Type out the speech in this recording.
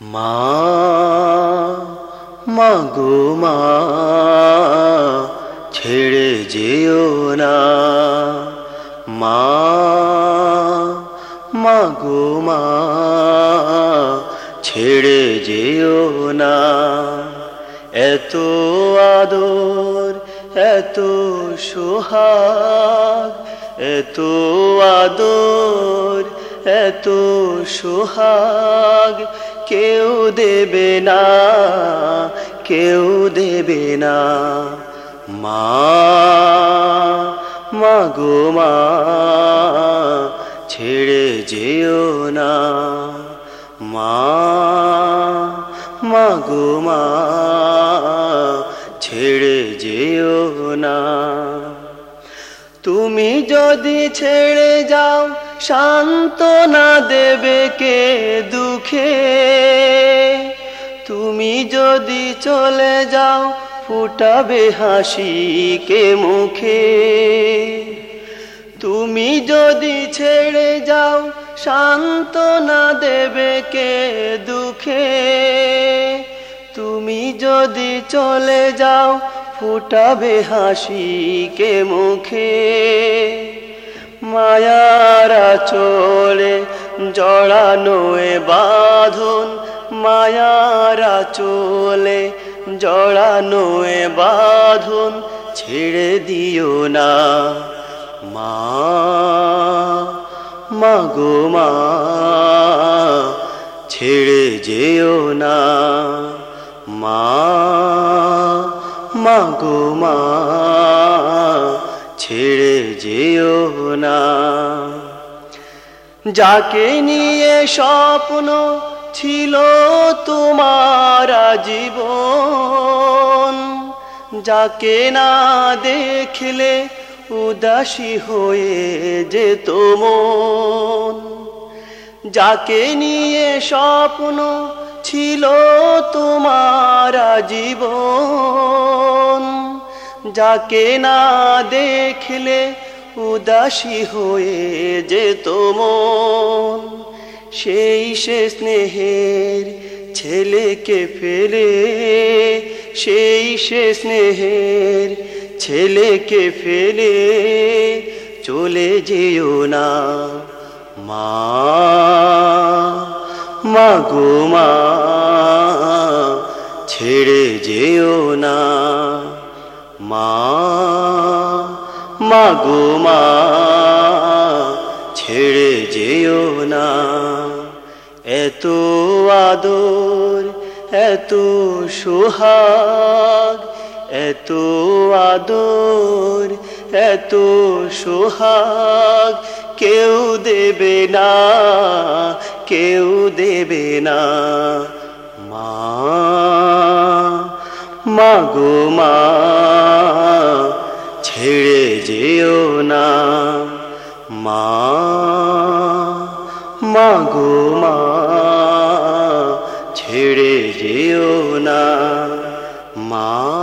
মা মাগো মা ছেড়ে যেও না, মা মাগো মা ছেড়ে যেও না। এত আদর এত সোহাগ, এত আদর এত সোহাগ কেউ দেবে না, কেউ দেবে না। মা মাগো মা ছেড়ে যেও না, মা মাগো মা ছেড়ে যেও না। তুমি যদি ছেড়ে যাও সান্ত্বনা দেবে কে দুঃখে, তুমি যদি চলে যাও ফুটাবে হাসি কে মুখে। তুমি যদি ছেড়ে যাও সান্ত্বনা দেবে কে দুঃখে, তুমি যদি চলে যাও ফুটাবে হাসি কে মুখে। মায়ার আঁচলে জড়ানো এ বাঁধন, মায়ার আঁচলে জড়ানো এ বাঁধন ছেড়ে দিও না। মা মাগো মা ছেড়ে যেও না, মা মাগো মা ছেড়ে যেও না। যাকে নিয়ে স্বপ্ন ছিল তোমার জীবন, যাকে না দেখলে উদাসী হয়ে যেত মন। যাকে নিয়ে স্বপ্ন ছিল তোমার জীবন, যাকে না দেখলে উদাসী হয়ে যেত মন। সেই সে স্নেহের ছেলেকে ফেলে, সেই সে স্নেহের ছেলেকে ফেলে চলে যেও না। মা মাগো মা ছেড়ে যেও না, মা মাগো মা ছেড়ে যেও না। এত আদর এত সোহাগ, এত আদর এত সোহাগ কেউ দেবে না, কেউ দেবে না। মা মাগো মা ছেড়ে যেও না, মা মাগো মা ছেড়ে যেও না, মা